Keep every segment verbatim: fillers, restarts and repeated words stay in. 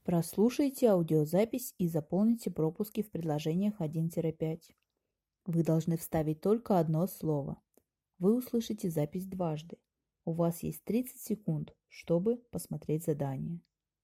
Прослушайте аудиозапись и заполните пропуски в предложениях один-пять. Вы должны вставить только одно слово. Вы услышите запись дважды. У вас есть тридцать секунд, чтобы посмотреть задание.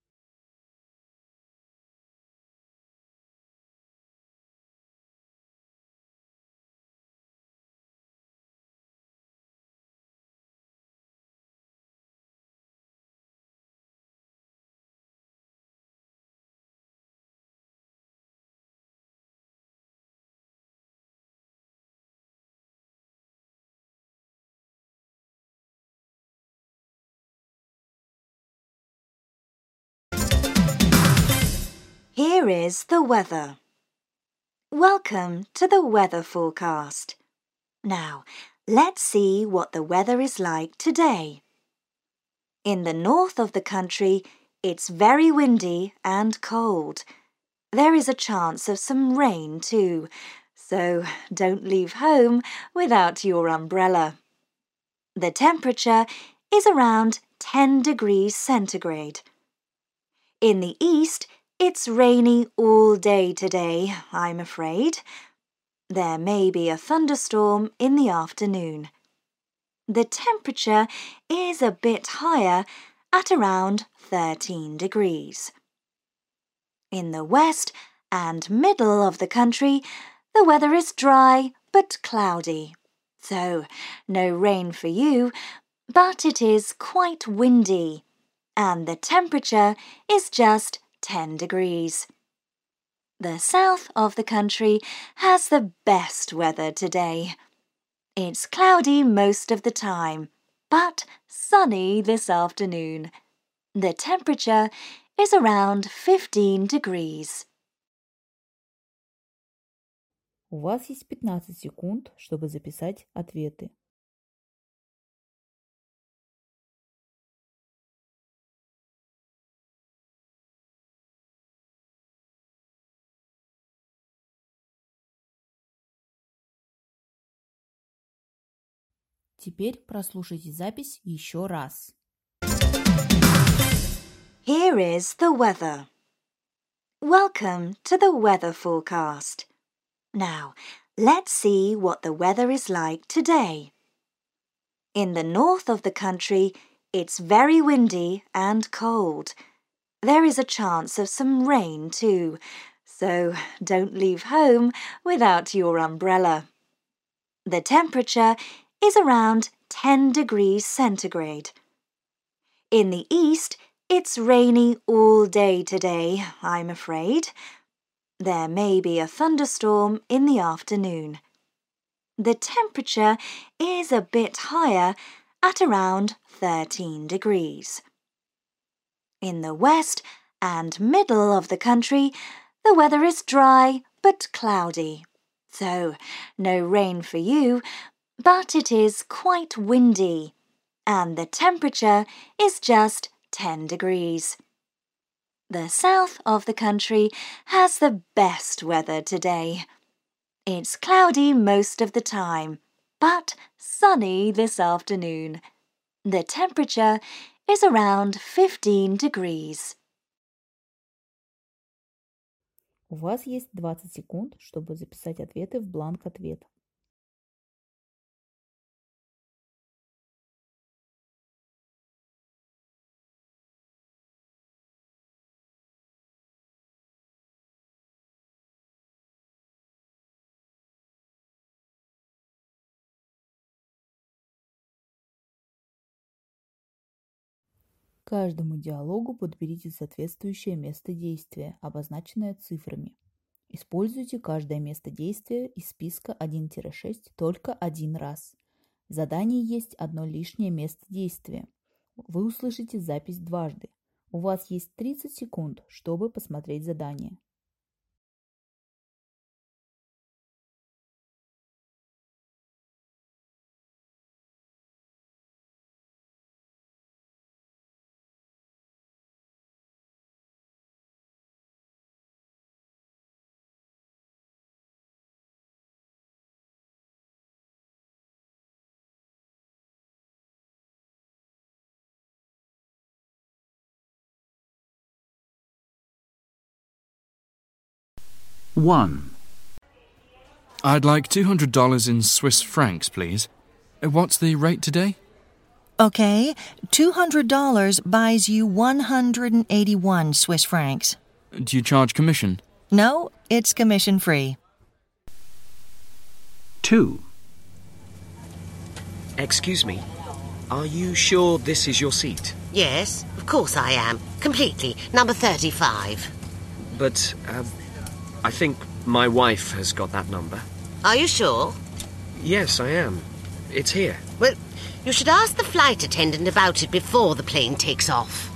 Here is the weather. Welcome to the weather forecast. Now, let's see what the weather is like today. In the north of the country, it's very windy and cold. There is a chance of some rain too, so don't leave home without your umbrella. The temperature is around ten degrees centigrade. In the east, it's rainy all day today, I'm afraid. There may be a thunderstorm in the afternoon. The temperature is a bit higher at around thirteen degrees. In the west and middle of the country, the weather is dry but cloudy. So, no rain for you, but it is quite windy, and the temperature is just ten degrees. The south of the country has the best weather today. It's cloudy most of the time, but sunny this afternoon. The temperature is around fifteen degrees. У вас есть пятнадцать секунд, чтобы записать ответы. Теперь прослушайте запись еще раз. Here is the weather. Welcome to the weather forecast. Now, let's see what the weather is like today. In the north of the country, it's very windy and cold. There is a chance of some rain too, so don't leave home without your umbrella. The temperature is around ten degrees centigrade. In the east, it's rainy all day today, I'm afraid. There may be a thunderstorm in the afternoon. The temperature is a bit higher at around thirteen degrees. In the west and middle of the country, the weather is dry but cloudy. So, no rain for you, but it is quite windy, and the temperature is just ten degrees. The south of the country has the best weather today. It's cloudy most of the time, but sunny this afternoon. The temperature is around fifteen degrees. У вас есть двадцать секунд, чтобы записать ответы в бланк ответов. К каждому диалогу подберите соответствующее место действия, обозначенное цифрами. Используйте каждое место действия из списка один-шесть только один раз. В задании есть одно лишнее место действия. Вы услышите запись дважды. У вас есть тридцать секунд, чтобы посмотреть задание. one. I'd like two hundred dollars in Swiss francs, please. Uh, What's the rate today? Okay, two hundred dollars buys you one hundred eighty-one Swiss francs. Do you charge commission? No, it's commission-free. two. Excuse me, are you sure this is your seat? Yes, of course I am. Completely. Number thirty-five. But, uh, I think my wife has got that number. Are you sure? Yes, I am. It's here. Well, you should ask the flight attendant about it before the plane takes off.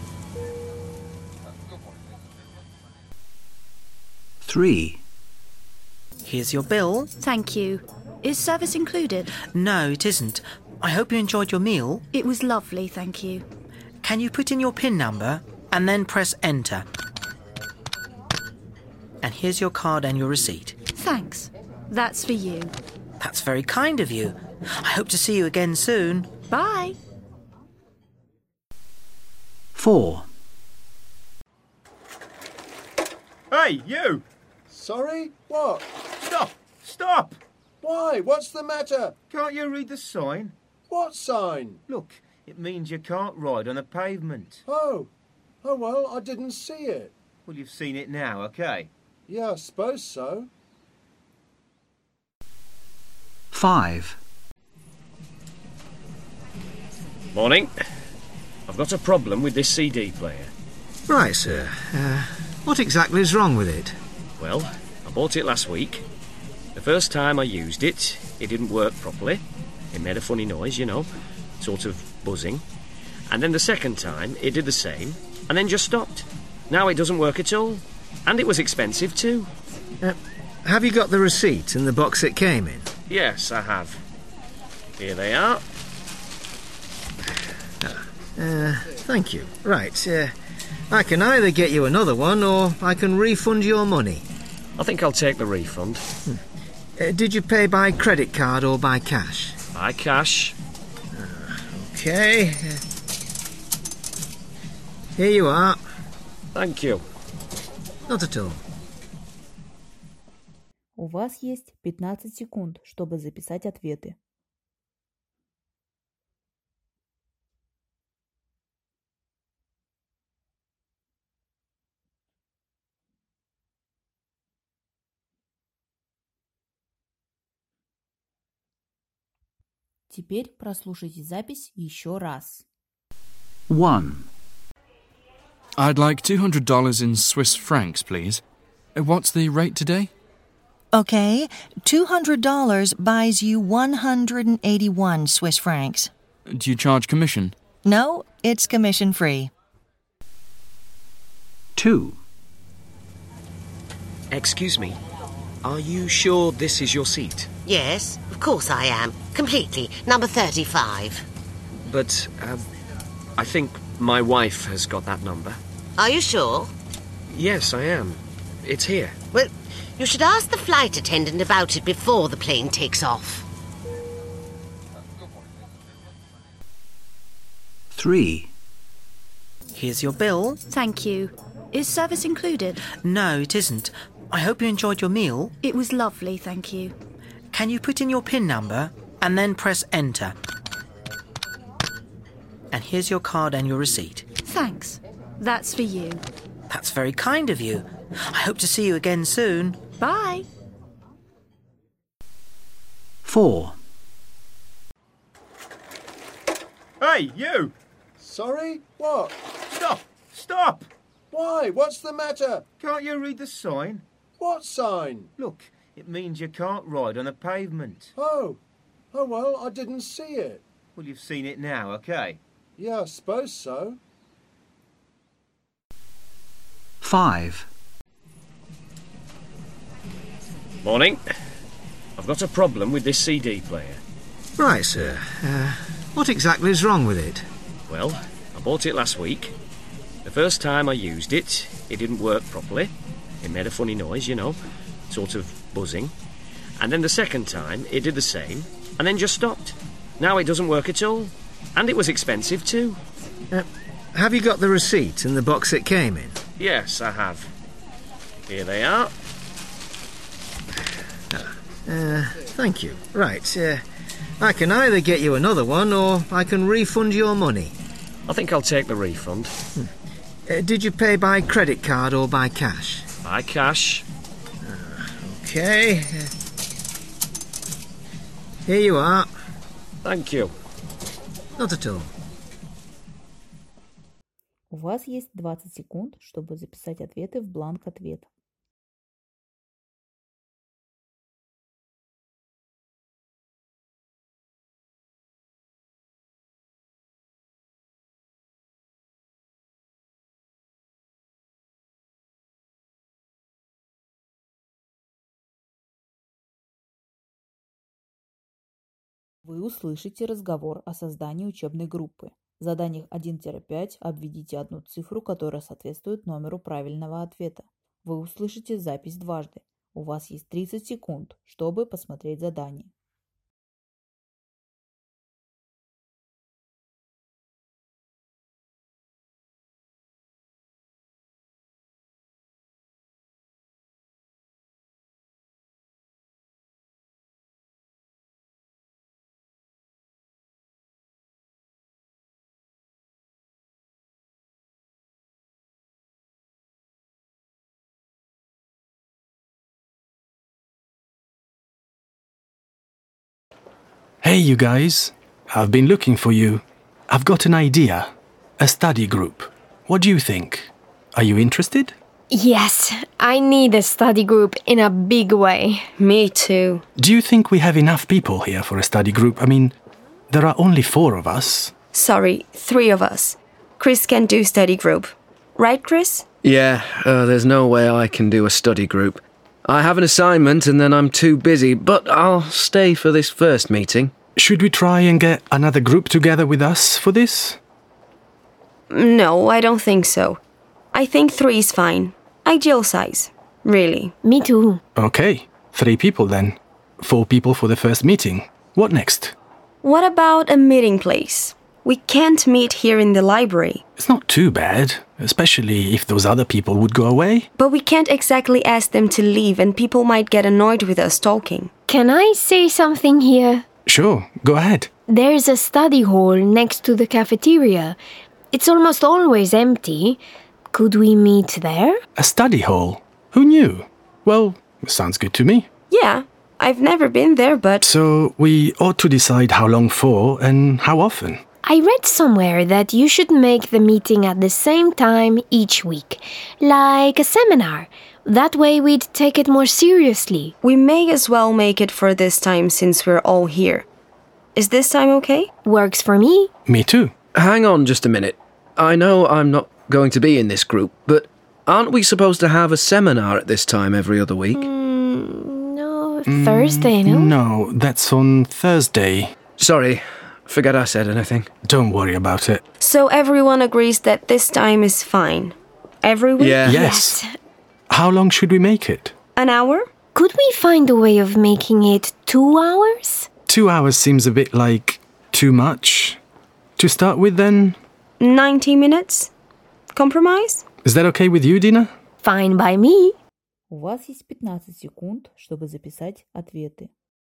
three. Here's your bill. Thank you. Is service included? No, it isn't. I hope you enjoyed your meal. It was lovely, thank you. Can you put in your PIN number and then press enter? And here's your card and your receipt. Thanks. That's for you. That's very kind of you. I hope to see you again soon. Bye. four. Hey, you! Sorry? What? Stop! Stop! Why? What's the matter? Can't you read the sign? What sign? Look, it means you can't ride on the pavement. Oh. Oh, well, I didn't see it. Well, you've seen it now, okay? Yeah, I suppose so. five. Morning. I've got a problem with this C D player. Right, sir. Uh, what exactly is wrong with it? Well, I bought it last week. The first time I used it, it didn't work properly. It made a funny noise, you know, sort of buzzing. And then the second time, it did the same, and then just stopped. Now it doesn't work at all. And it was expensive too. Uh, have you got the receipt and the box it came in? Yes, I have. Here they are. Uh, thank you. Right, uh, I can either get you another one or I can refund your money. I think I'll take the refund. Hmm. Uh, did you pay by credit card or by cash? By cash. Uh, okay. Uh, here you are. Thank you. Not at all. У вас есть пятнадцать секунд, чтобы записать ответы. Теперь прослушайте запись еще раз. one. I'd like two hundred dollars in Swiss francs, please. Uh, What's the rate today? Okay, two hundred dollars buys you one hundred eighty-one Swiss francs. Do you charge commission? No, it's commission-free. two. Excuse me, are you sure this is your seat? Yes, of course I am. Completely. Number thirty-five. But, uh, I think my wife has got that number. Are you sure? Yes, I am. It's here. Well, you should ask the flight attendant about it before the plane takes off. three. Here's your bill. Thank you. Is service included? No, it isn't. I hope you enjoyed your meal. It was lovely, thank you. Can you put in your PIN number and then press enter? And here's your card and your receipt. Thanks. That's for you. That's very kind of you. I hope to see you again soon. Bye. four. Hey, you! Sorry? What? Stop! Stop! Why? What's the matter? Can't you read the sign? What sign? Look, it means you can't ride on the pavement. Oh. Oh, well, I didn't see it. Well, you've seen it now, okay? Yeah, I suppose so. five. Morning. I've got a problem with this C D player. Right, sir. Uh, what exactly is wrong with it? Well, I bought it last week. The first time I used it, it didn't work properly. It made a funny noise, you know, sort of buzzing. And then the second time, it did the same, and then just stopped. Now it doesn't work at all. And it was expensive too. Uh, have you got the receipt and the box it came in? Yes, I have. Here they are. Uh, thank you. Right, uh, I can either get you another one or I can refund your money. I think I'll take the refund. Hmm. Uh, did you pay by credit card or by cash? By cash. Uh, okay. Uh, here you are. Thank you. Not at all. У вас есть двадцать секунд, чтобы записать ответы в бланк ответа. Вы услышите разговор о создании учебной группы. В заданиях один-пять обведите одну цифру, которая соответствует номеру правильного ответа. Вы услышите запись дважды. У вас есть тридцать секунд, чтобы посмотреть задание. Hey, you guys. I've been looking for you. I've got an idea. A study group. What do you think? Are you interested? Yes, I need a study group in a big way. Me too. Do you think we have enough people here for a study group? I mean, there are only four of us. Sorry, three of us. Chris can do study group. Right, Chris? Yeah, uh, there's no way I can do a study group. I have an assignment and then I'm too busy, but I'll stay for this first meeting. Should we try and get another group together with us for this? No, I don't think so. I think three is fine. Ideal size. Really. Me too. Okay, three people then. Four people for the first meeting. What next? What about a meeting place? We can't meet here in the library. It's not too bad, especially if those other people would go away. But we can't exactly ask them to leave and people might get annoyed with us talking. Can I say something here? Sure, go ahead. There's a study hall next to the cafeteria. It's almost always empty. Could we meet there? A study hall? Who knew? Well, sounds good to me. Yeah, I've never been there, but... So we ought to decide how long for and how often. I read somewhere that you should make the meeting at the same time each week, like a seminar. That way we'd take it more seriously. We may as well make it for this time since we're all here. Is this time okay? Works for me. Me too. Hang on just a minute. I know I'm not going to be in this group, but aren't we supposed to have a seminar at this time every other week? Mm, no, Thursday, no? No, that's on Thursday. Sorry. Forget I said anything. Don't worry about it. So everyone agrees that this time is fine. Every week? Yeah. Yes. yes. How long should we make it? An hour? Could we find a way of making it two hours? Two hours seems a bit like too much. To start with then? ninety minutes? Compromise? Is that okay with you, Dina? Fine by me. У вас есть пятнадцать секунд, чтобы записать ответы.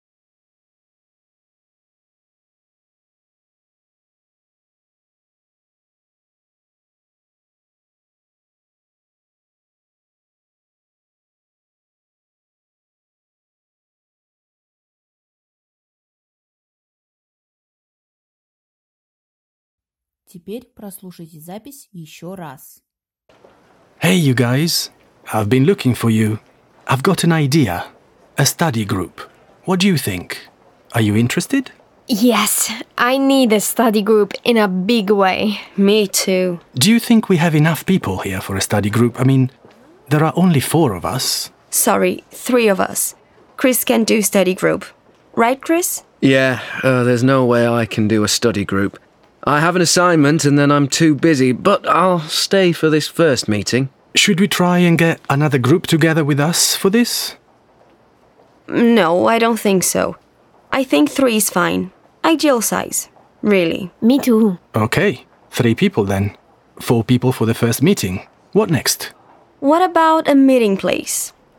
Теперь прослушайте запись еще раз. Hey, you guys. I've been looking for you. I've got an idea. A study group. What do you think? Are you interested? Yes, I need a study group in a big way. Me too. Do you think we have enough people here for a study group? I mean, there are only four of us. Sorry, three of us. Chris can do study group. Right, Chris? Yeah, uh, there's no way I can do a study group. I have an assignment and then I'm too busy, but I'll stay for this first meeting. Should we try and get another group together with us for this? No, I don't think so. I think three is fine. Ideal size. Really. Me too. Okay, three people then. Four people for the first meeting. What next? What about a meeting place?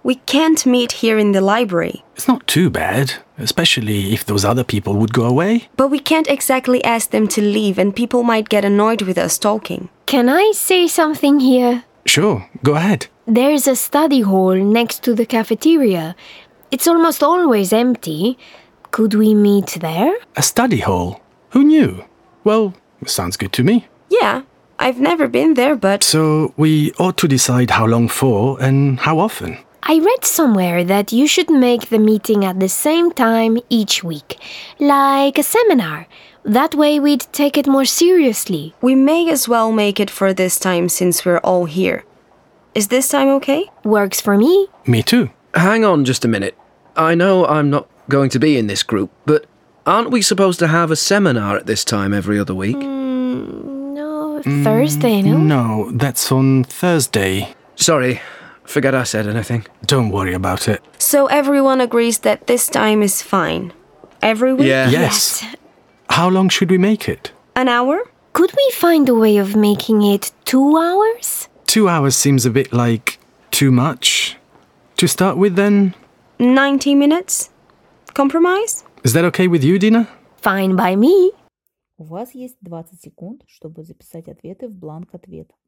We can't meet here in the library. It's not too bad, especially if those other people would go away. But we can't exactly ask them to leave and people might get annoyed with us talking. Can I say something here? Sure, go ahead. There's a study hall next to the cafeteria. It's almost always empty. Could we meet there? A study hall? Who knew? Well, sounds good to me. Yeah, I've never been there, but... So we ought to decide how long for and how often. I read somewhere that you should make the meeting at the same time each week, like a seminar. That way we'd take it more seriously. We may as well make it for this time since we're all here. Is this time okay? Works for me. Me too. Hang on just a minute. I know I'm not going to be in this group, but aren't we supposed to have a seminar at this time every other week? Mm, no, Thursday, no? No, that's on Thursday. Sorry, forget I said anything. Don't worry about it. So everyone agrees that this time is fine. Every week? Yeah. Yes. yes. How long should we make it? An hour? Could we find a way of making it two hours? Two hours seems a bit like too much. To start with, then? ninety minutes? Compromise? Is that okay with you, Dina? Fine by me. У вас есть двадцать секунд, чтобы записать ответы в бланк ответа.